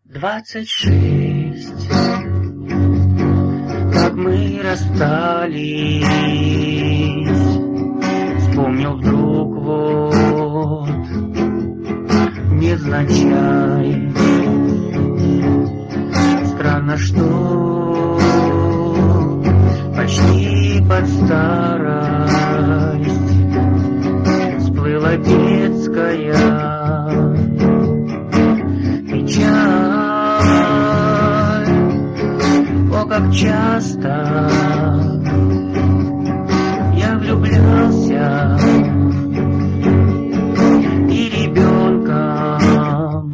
26, как мы расстались, вспомнил вдруг вот, невзначай. Странно, что почти под старость всплыла детская печаль. О, как часто я влюблялся и ребенком,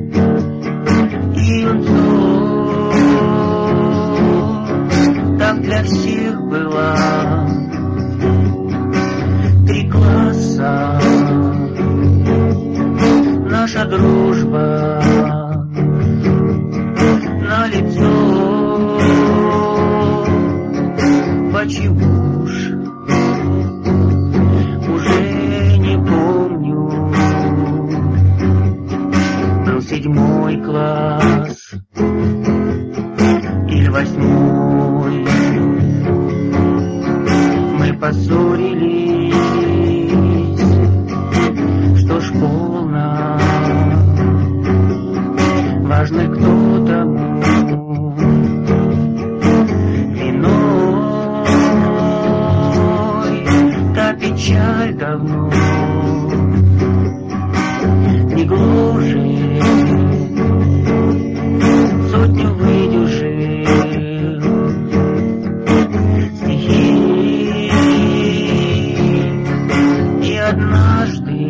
и юнцом. Так для всех было 3 класса. Наша дружба на лицо. Почему ж уже не помню. Был 7 класс или 8. Мы поссорились, что ж полно. Важно, кто тому виной. Та печаль давно не гложет, сотню выдержит стихи. И однажды,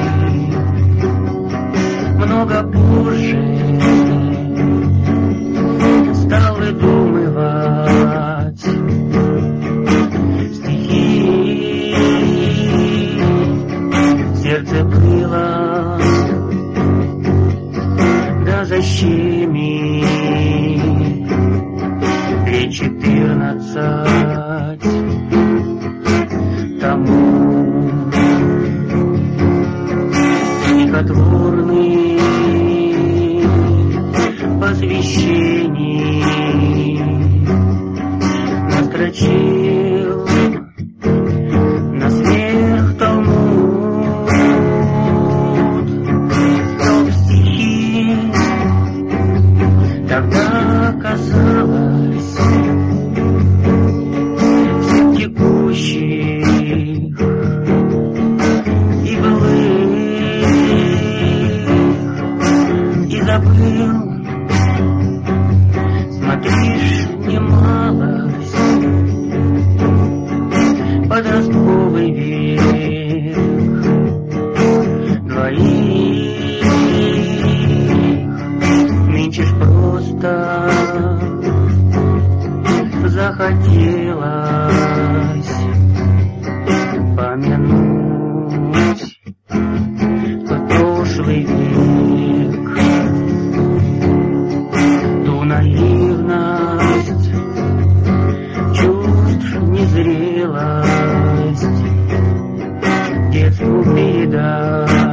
много позже, стал выдумывать стихи. Сердце было, да защемит. Лет 14 тому стихотворный посвящений настрочил на смех Талмуд. Вел стихи, тогда казалось всех текущих и былых, и забыл. Смотришь, немалость, подростковый век, 2 нынче ж просто захотелось помянуть тот прошлый век, ту наивность чувств, незрелость детству передать.